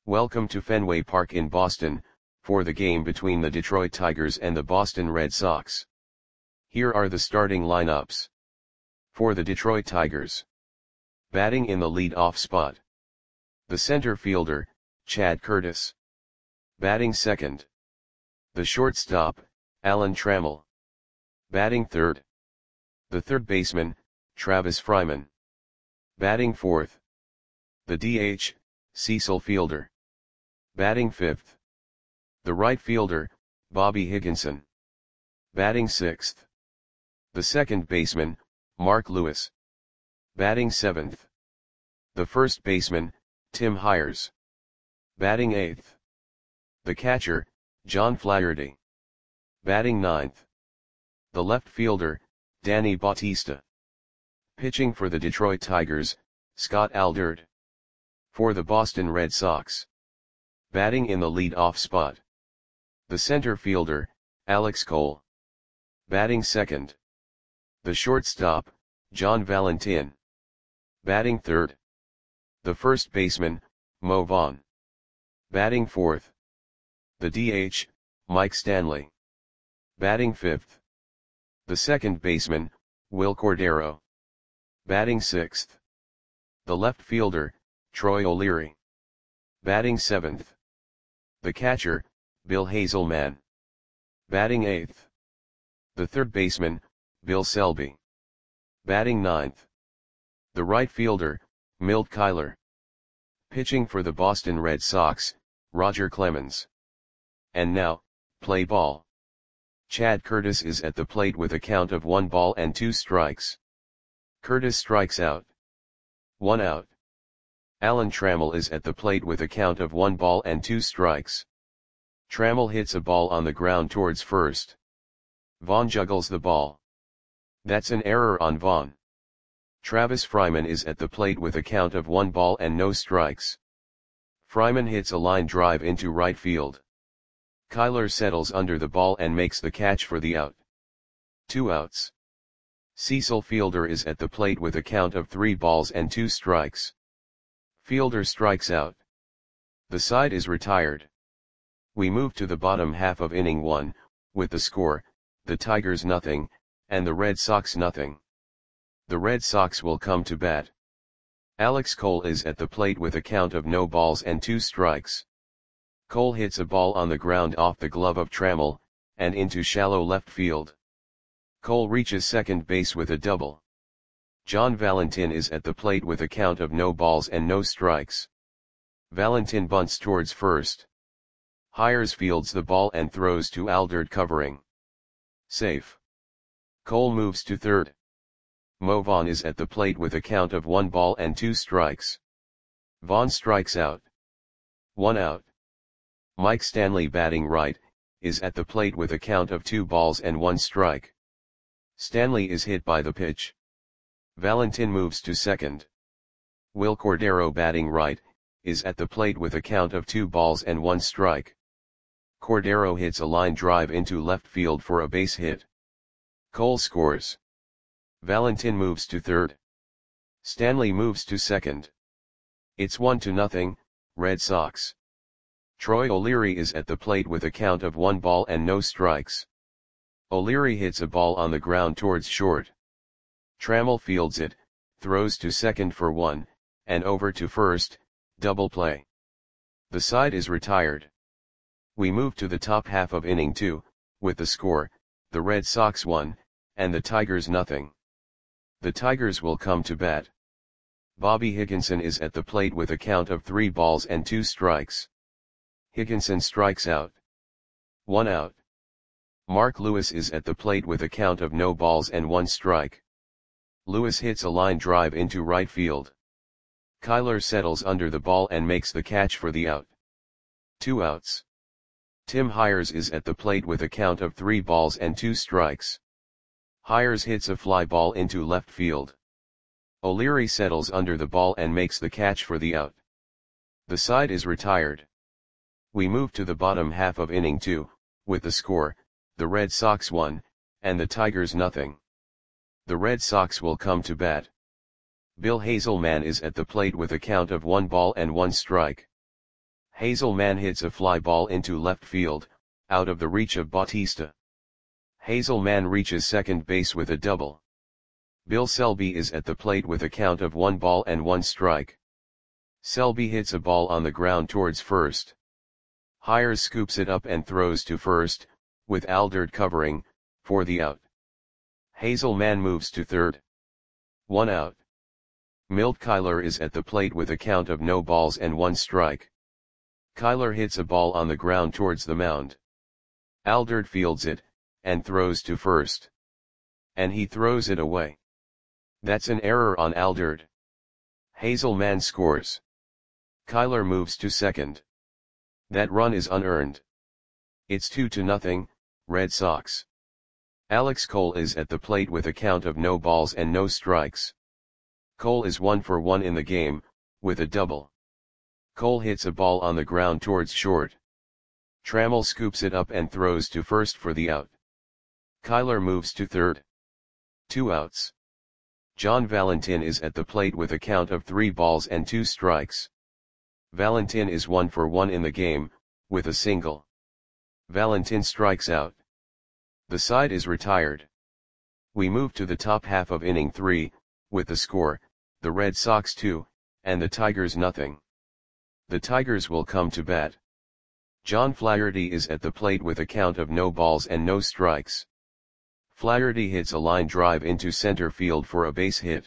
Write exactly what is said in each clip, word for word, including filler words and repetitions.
Welcome to Fenway Park in Boston, for the game between the Detroit Tigers and the Boston Red Sox. Here are the starting lineups. For the Detroit Tigers. Batting in the lead-off spot. The center fielder, Chad Curtis. Batting second. The shortstop, Alan Trammell. Batting third. The third baseman, Travis Fryman. Batting fourth. The D H, Cecil Fielder. Batting fifth. The right fielder, Bobby Higginson. Batting sixth. The second baseman, Mark Lewis. Batting seventh. The first baseman, Tim Hires. Batting eighth. The catcher, John Flaherty. Batting ninth. The left fielder, Danny Bautista. Pitching for the Detroit Tigers, Scott Alderd. For the Boston Red Sox. Batting in the lead-off spot. The center fielder, Alex Cole. Batting second. The shortstop, John Valentin. Batting third. The first baseman, Mo Vaughn. Batting fourth. The D H, Mike Stanley. Batting fifth. The second baseman, Wil Cordero. Batting sixth. The left fielder, Troy O'Leary. Batting seventh. The catcher, Bill Hazelman. Batting eighth. The third baseman, Bill Selby. Batting ninth. The right fielder, Milt Kyler. Pitching for the Boston Red Sox, Roger Clemens. And now, play ball. Chad Curtis is at the plate with a count of one ball and two strikes. Curtis strikes out. One out. Alan Trammell is at the plate with a count of one ball and two strikes. Trammell hits a ball on the ground towards first. Vaughn juggles the ball. That's an error on Vaughn. Travis Fryman is at the plate with a count of one ball and no strikes. Fryman hits a line drive into right field. Kyler settles under the ball and makes the catch for the out. Two outs. Cecil Fielder is at the plate with a count of three balls and two strikes. Fielder strikes out. The side is retired. We move to the bottom half of inning one, with the score, the Tigers nothing, and the Red Sox nothing. The Red Sox will come to bat. Alex Cole is at the plate with a count of no balls and two strikes. Cole hits a ball on the ground off the glove of Trammell, and into shallow left field. Cole reaches second base with a double. John Valentin is at the plate with a count of no balls and no strikes. Valentin bunts towards first. Hires fields the ball and throws to Alderd covering. Safe. Cole moves to third. Mo Vaughn is at the plate with a count of one ball and two strikes. Vaughn strikes out. One out. Mike Stanley, batting right, is at the plate with a count of two balls and one strike. Stanley is hit by the pitch. Valentin moves to second. Wil Cordero, batting right, is at the plate with a count of two balls and one strike. Cordero hits a line drive into left field for a base hit. Cole scores. Valentin moves to third. Stanley moves to second. It's one to nothing, Red Sox. Troy O'Leary is at the plate with a count of one ball and no strikes. O'Leary hits a ball on the ground towards short. Trammell fields it, throws to second for one, and over to first, double play. The side is retired. We move to the top half of inning two, with the score, the Red Sox one, and the Tigers nothing. The Tigers will come to bat. Bobby Higginson is at the plate with a count of three balls and two strikes. Higginson strikes out. One out. Mark Lewis is at the plate with a count of no balls and one strike. Lewis hits a line drive into right field. Kyler settles under the ball and makes the catch for the out. Two outs. Tim Hires is at the plate with a count of three balls and two strikes. Hires hits a fly ball into left field. O'Leary settles under the ball and makes the catch for the out. The side is retired. We move to the bottom half of inning two, with the score, the Red Sox one, and the Tigers nothing. The Red Sox will come to bat. Bill Hazelman is at the plate with a count of one ball and one strike. Hazelman hits a fly ball into left field, out of the reach of Bautista. Hazelman reaches second base with a double. Bill Selby is at the plate with a count of one ball and one strike. Selby hits a ball on the ground towards first. Hires scoops it up and throws to first, with Alderd covering, for the out. Hazelman moves to third. One out. Milt Kyler is at the plate with a count of no balls and one strike. Kyler hits a ball on the ground towards the mound. Alderd fields it, and throws to first. And he throws it away. That's an error on Alderd. Hazelman scores. Kyler moves to second. That run is unearned. It's two to nothing, Red Sox. Alex Cole is at the plate with a count of no balls and no strikes. Cole is one for one in the game, with a double. Cole hits a ball on the ground towards short. Trammell scoops it up and throws to first for the out. Kyler moves to third. Two outs. John Valentin is at the plate with a count of three balls and two strikes. Valentin is one for one in the game, with a single. Valentin strikes out. The side is retired. We move to the top half of inning three, with the score, the Red Sox two, and the Tigers nothing. The Tigers will come to bat. John Flaherty is at the plate with a count of no balls and no strikes. Flaherty hits a line drive into center field for a base hit.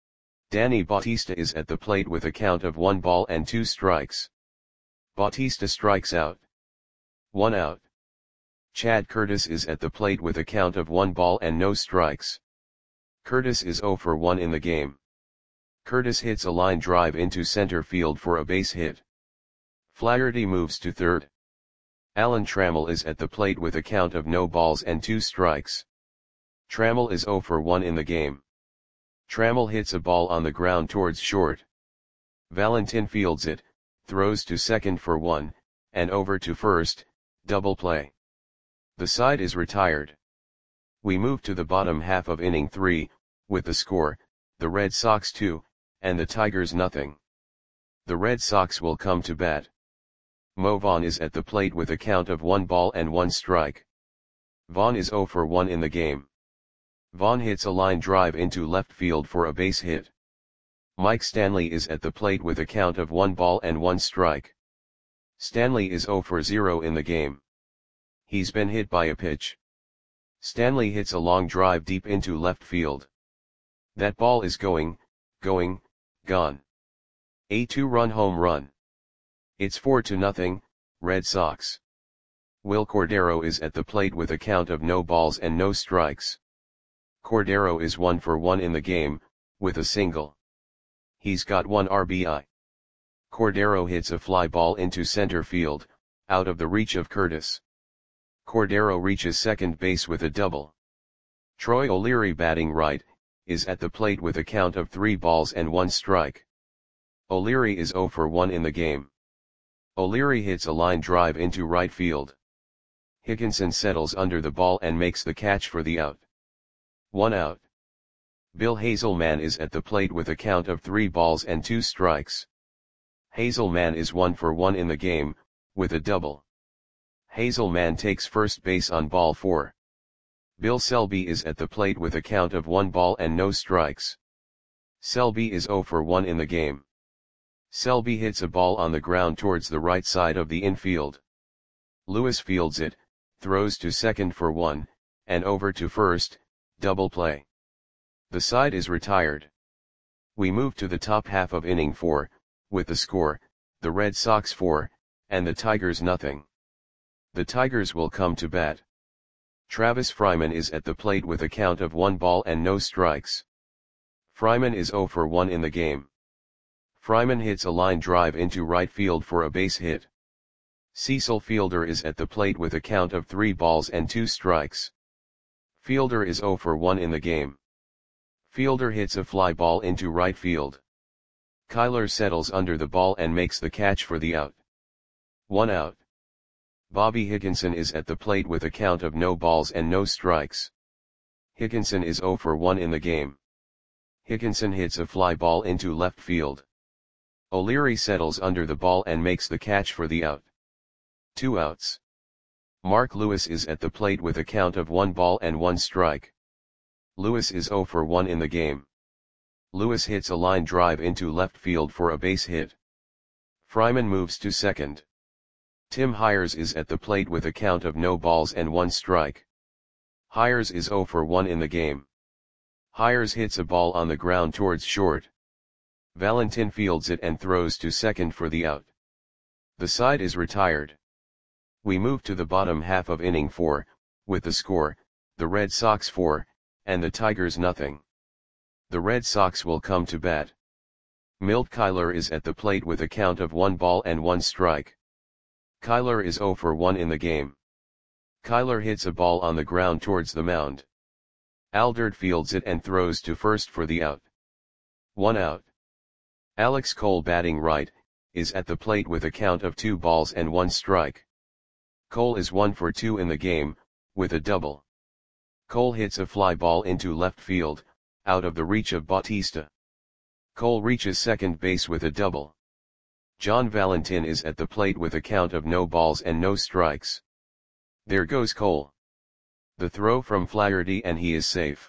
Danny Bautista is at the plate with a count of one ball and two strikes. Bautista strikes out. One out. Chad Curtis is at the plate with a count of one ball and no strikes. Curtis is zero for one in the game. Curtis hits a line drive into center field for a base hit. Flaherty moves to third. Alan Trammell is at the plate with a count of no balls and two strikes. Trammell is zero for one in the game. Trammell hits a ball on the ground towards short. Valentin fields it, throws to second for one, and over to first, double play. The side is retired. We move to the bottom half of inning three, with the score, the Red Sox two, and the Tigers nothing. The Red Sox will come to bat. Mo Vaughn is at the plate with a count of one ball and one strike. Vaughn is zero for one in the game. Vaughn hits a line drive into left field for a base hit. Mike Stanley is at the plate with a count of one ball and one strike. Stanley is zero for zero in the game. He's been hit by a pitch. Stanley hits a long drive deep into left field. That ball is going, going, gone. A two-run home run. It's four to nothing, Red Sox. Will Cordero is at the plate with a count of no balls and no strikes. Cordero is one for one in the game, with a single. He's got one R B I. Cordero hits a fly ball into center field, out of the reach of Curtis. Cordero reaches second base with a double. Troy O'Leary, batting right, is at the plate with a count of three balls and one strike. O'Leary is zero for one in the game. O'Leary hits a line drive into right field. Higginson settles under the ball and makes the catch for the out. One out. Bill Hazelman is at the plate with a count of three balls and two strikes. Hazelman is one for one in the game, with a double. Hazelman takes first base on ball four. Bill Selby is at the plate with a count of one ball and no strikes. Selby is zero for one in the game. Selby hits a ball on the ground towards the right side of the infield. Lewis fields it, throws to second for one, and over to first, double play. The side is retired. We move to the top half of inning four, with the score, the Red Sox four, and the Tigers nothing. The Tigers will come to bat. Travis Fryman is at the plate with a count of one ball and no strikes. Fryman is zero for one in the game. Fryman hits a line drive into right field for a base hit. Cecil Fielder is at the plate with a count of three balls and two strikes. Fielder is zero for one in the game. Fielder hits a fly ball into right field. Kyler settles under the ball and makes the catch for the out. One out. Bobby Higginson is at the plate with a count of no balls and no strikes. Higginson is zero for one in the game. Higginson hits a fly ball into left field. O'Leary settles under the ball and makes the catch for the out. Two outs. Mark Lewis is at the plate with a count of one ball and one strike. Lewis is zero for one in the game. Lewis hits a line drive into left field for a base hit. Fryman moves to second. Tim Hires is at the plate with a count of no balls and one strike. Hires is zero for one in the game. Hires hits a ball on the ground towards short. Valentin fields it and throws to second for the out. The side is retired. We move to the bottom half of inning four, with the score, the Red Sox four, and the Tigers nothing. The Red Sox will come to bat. Milt Kyler is at the plate with a count of one ball and one strike. Kyler is zero for one in the game. Kyler hits a ball on the ground towards the mound. Aldert fields it and throws to first for the out. One out. Alex Cole, batting right, is at the plate with a count of two balls and one strike. Cole is one for two in the game, with a double. Cole hits a fly ball into left field, out of the reach of Bautista. Cole reaches second base with a double. John Valentin is at the plate with a count of no balls and no strikes. There goes Cole. The throw from Flaherty and he is safe.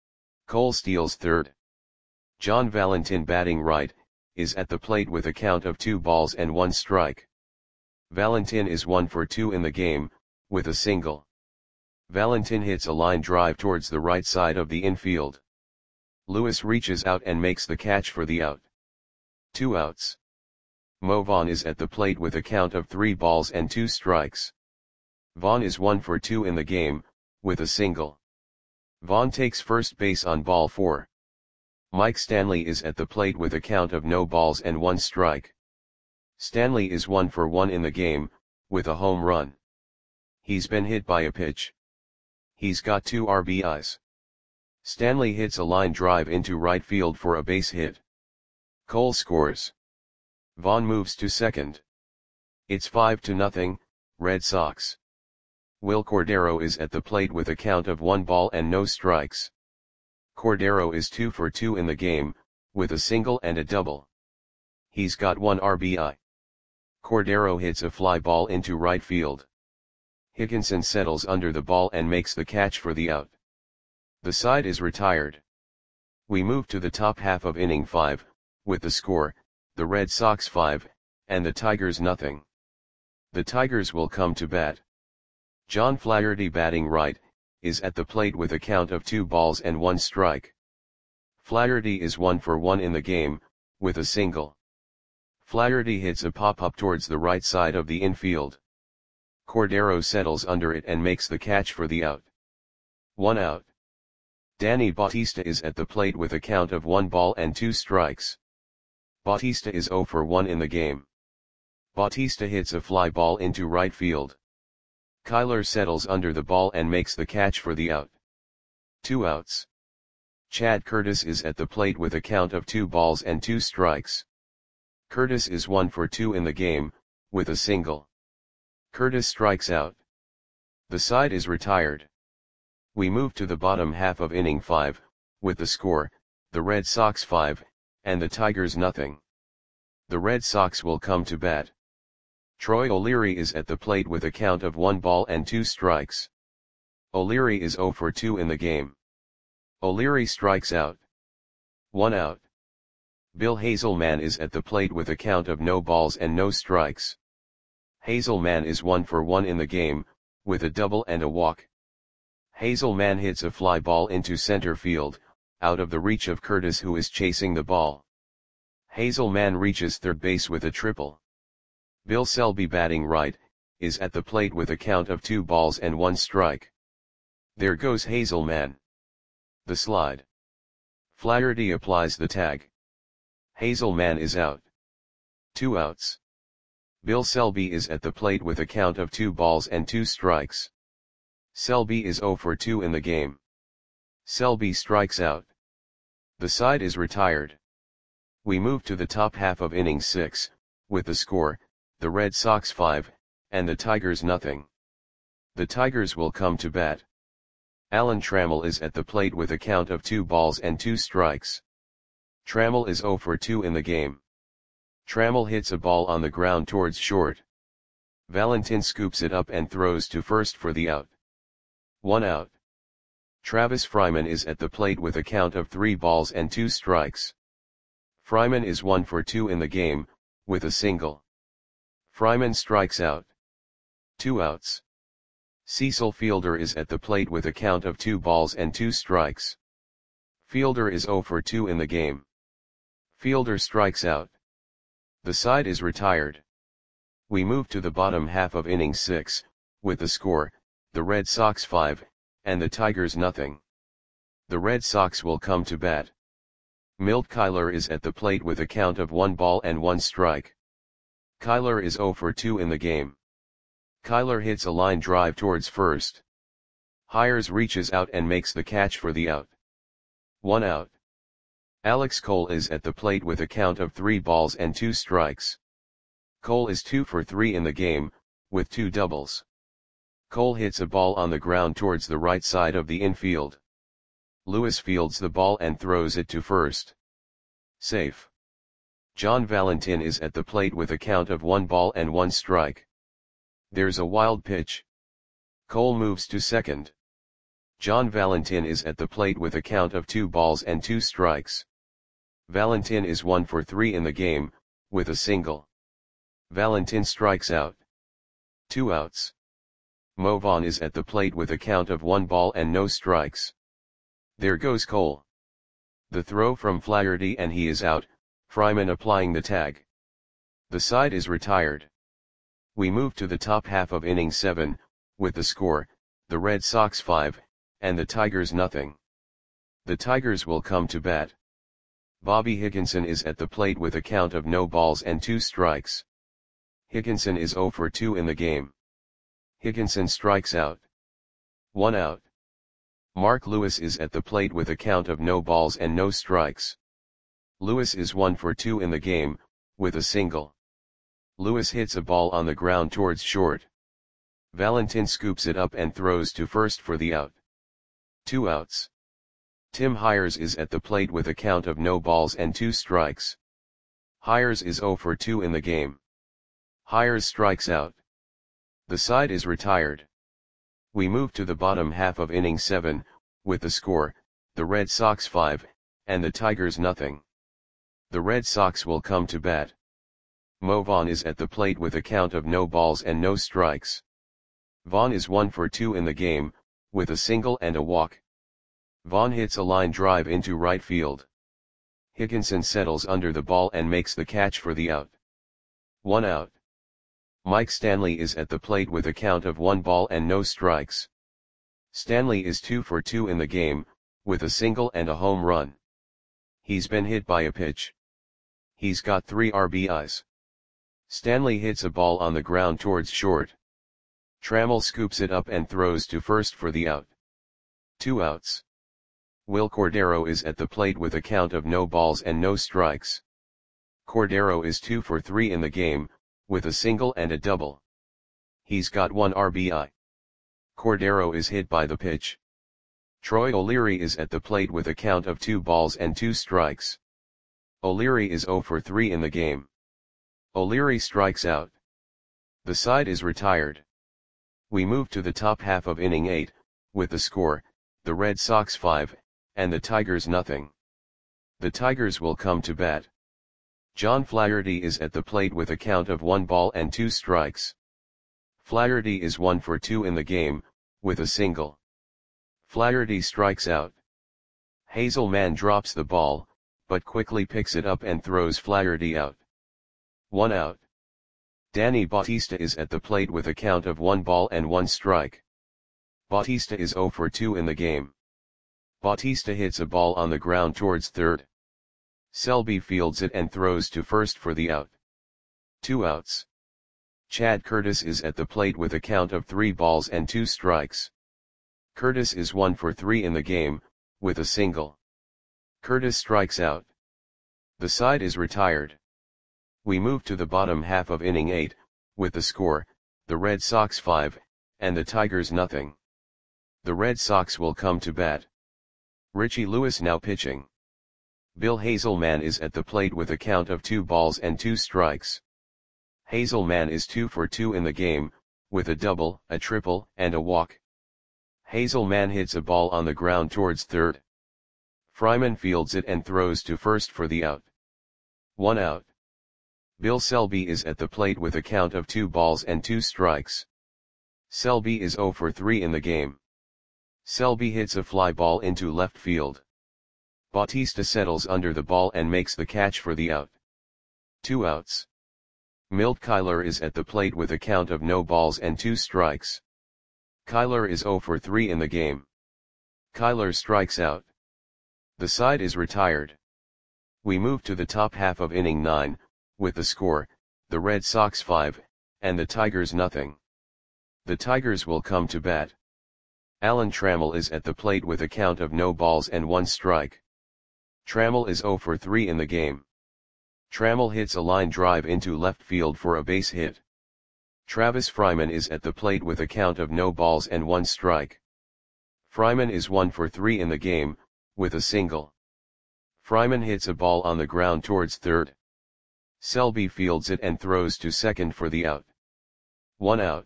Cole steals third. John Valentin, batting right, is at the plate with a count of two balls and one strike. Valentin is one for two in the game, with a single. Valentin hits a line drive towards the right side of the infield. Lewis reaches out and makes the catch for the out. Two outs. Mo Vaughn is at the plate with a count of three balls and two strikes. Vaughn is one for two in the game, with a single. Vaughn takes first base on ball four. Mike Stanley is at the plate with a count of no balls and one strike. Stanley is one for one in the game, with a home run. He's been hit by a pitch. He's got two R B Is. Stanley hits a line drive into right field for a base hit. Cole scores. Vaughn moves to second. It's five to nothing, Red Sox. Will Cordero is at the plate with a count of one ball and no strikes. Cordero is two for two in the game, with a single and a double. He's got one R B I. Cordero hits a fly ball into right field. Hickenson settles under the ball and makes the catch for the out. The side is retired. We move to the top half of inning five, with the score, the Red Sox five, and the Tigers nothing. The Tigers will come to bat. John Flaherty, batting right, is at the plate with a count of two balls and one strike. Flaherty is one for one in the game, with a single. Flaherty hits a pop-up towards the right side of the infield. Cordero settles under it and makes the catch for the out. One out. Danny Bautista is at the plate with a count of one ball and two strikes. Bautista is zero for one in the game. Bautista hits a fly ball into right field. Kyler settles under the ball and makes the catch for the out. Two outs. Chad Curtis is at the plate with a count of two balls and two strikes. Curtis is one for two in the game, with a single. Curtis strikes out. The side is retired. We move to the bottom half of inning five, with the score, the Red Sox five, and the Tigers nothing. The Red Sox will come to bat. Troy O'Leary is at the plate with a count of one ball and two strikes. O'Leary is zero for two in the game. O'Leary strikes out. One out. Bill Hazelman is at the plate with a count of no balls and no strikes. Hazelman is one for one in the game, with a double and a walk. Hazelman hits a fly ball into center field, out of the reach of Curtis, who is chasing the ball. Hazelman reaches third base with a triple. Bill Selby, batting right, is at the plate with a count of two balls and one strike. There goes Hazelman. The slide. Flaherty applies the tag. Hazelman is out. Two outs. Bill Selby is at the plate with a count of two balls and two strikes. Selby is zero for two in the game. Selby strikes out. The side is retired. We move to the top half of inning six, with the score, the Red Sox five, and the Tigers nothing. The Tigers will come to bat. Alan Trammell is at the plate with a count of two balls and two strikes. Trammell is zero for two in the game. Trammell hits a ball on the ground towards short. Valentin scoops it up and throws to first for the out. One out. Travis Fryman is at the plate with a count of three balls and two strikes. Fryman is one for two in the game, with a single. Fryman strikes out. Two outs. Cecil Fielder is at the plate with a count of two balls and two strikes. Fielder is zero for two in the game. Fielder strikes out. The side is retired. We move to the bottom half of inning six, with the score, the Red Sox five, and the Tigers nothing. The Red Sox will come to bat. Milt Kyler is at the plate with a count of one ball and one strike. Kyler is zero for two in the game. Kyler hits a line drive towards first. Hires reaches out and makes the catch for the out. One out. Alex Cole is at the plate with a count of three balls and two strikes. Cole is two for three in the game, with two doubles. Cole hits a ball on the ground towards the right side of the infield. Lewis fields the ball and throws it to first. Safe. John Valentin is at the plate with a count of one ball and one strike. There's a wild pitch. Cole moves to second. John Valentin is at the plate with a count of two balls and two strikes. Valentin is one for three in the game, with a single. Valentin strikes out. Two outs. Mo Vaughn is at the plate with a count of one ball and no strikes. There goes Cole. The throw from Flaherty and he is out, Fryman applying the tag. The side is retired. We move to the top half of inning seven, with the score, the Red Sox five, and the Tigers nothing. The Tigers will come to bat. Bobby Higginson is at the plate with a count of no balls and two strikes. Higginson is zero for two in the game. Higginson strikes out. One out. Mark Lewis is at the plate with a count of no balls and no strikes. Lewis is one for two in the game, with a single. Lewis hits a ball on the ground towards short. Valentin scoops it up and throws to first for the out. Two outs. Tim Hires is at the plate with a count of no balls and two strikes. Hires is zero for two in the game. Hires strikes out. The side is retired. We move to the bottom half of inning seven, with the score, the Red Sox five, and the Tigers nothing. The Red Sox will come to bat. Mo Vaughn is at the plate with a count of no balls and no strikes. Vaughn is one for two in the game, with a single and a walk. Vaughn hits a line drive into right field. Higginson settles under the ball and makes the catch for the out. One out. Mike Stanley is at the plate with a count of one ball and no strikes. Stanley is two for two in the game, with a single and a home run. He's been hit by a pitch. He's got three R B Is. Stanley hits a ball on the ground towards short. Trammell scoops it up and throws to first for the out. Two outs. Will Cordero is at the plate with a count of no balls and no strikes. Cordero is two for three in the game, with a single and a double. He's got one R B I. Cordero is hit by the pitch. Troy O'Leary is at the plate with a count of two balls and two strikes. O'Leary is zero for three in the game. O'Leary strikes out. The side is retired. We move to the top half of inning eight, with the score, the Red Sox five, and the Tigers nothing. The Tigers will come to bat. John Flaherty is at the plate with a count of one ball and two strikes. Flaherty is one for two in the game, with a single. Flaherty strikes out. Hazelman drops the ball, but quickly picks it up and throws Flaherty out. One out. Danny Bautista is at the plate with a count of one ball and one strike. Bautista is zero for two in the game. Bautista hits a ball on the ground towards third. Selby fields it and throws to first for the out. Two outs. Chad Curtis is at the plate with a count of three balls and two strikes. Curtis is one for three in the game, with a single. Curtis strikes out. The side is retired. We move to the bottom half of inning eight, with the score, the Red Sox five, and the Tigers nothing. The Red Sox will come to bat. Richie Lewis now pitching. Bill Hazelman is at the plate with a count of two balls and two strikes. Hazelman is two for two in the game, with a double, a triple, and a walk. Hazelman hits a ball on the ground towards third. Fryman fields it and throws to first for the out. One out. Bill Selby is at the plate with a count of two balls and two strikes. Selby is zero for three in the game. Selby hits a fly ball into left field. Bautista settles under the ball and makes the catch for the out. Two outs. Milt Kyler is at the plate with a count of no balls and two strikes. Kyler is zero for three in the game. Kyler strikes out. The side is retired. We move to the top half of inning nine, with the score, the Red Sox five, and the Tigers nothing. The Tigers will come to bat. Alan Trammell is at the plate with a count of no balls and one strike. Trammell is zero for three in the game. Trammell hits a line drive into left field for a base hit. Travis Fryman is at the plate with a count of no balls and one strike. Fryman is one for three in the game, with a single. Fryman hits a ball on the ground towards third. Selby fields it and throws to second for the out. One out.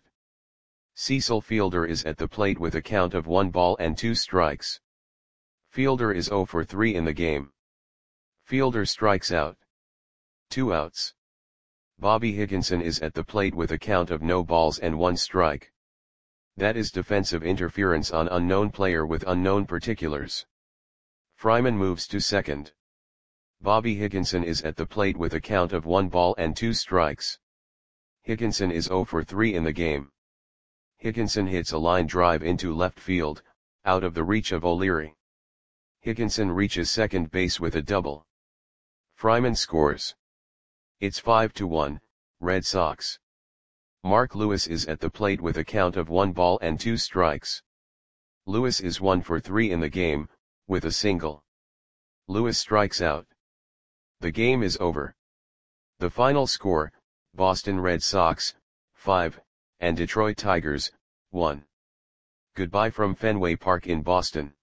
Cecil Fielder is at the plate with a count of one ball and two strikes. Fielder is zero for three in the game. Fielder strikes out. Two outs. Bobby Higginson is at the plate with a count of no balls and one strike. That is defensive interference on unknown player with unknown particulars. Fryman moves to second. Bobby Higginson is at the plate with a count of one ball and two strikes. Higginson is zero for three in the game. Higginson hits a line drive into left field, out of the reach of O'Leary. Higginson reaches second base with a double. Fryman scores. It's five to one, Red Sox. Mark Lewis is at the plate with a count of one ball and two strikes. Lewis is one for three in the game, with a single. Lewis strikes out. The game is over. The final score, Boston Red Sox, five, and Detroit Tigers, one. Goodbye from Fenway Park in Boston.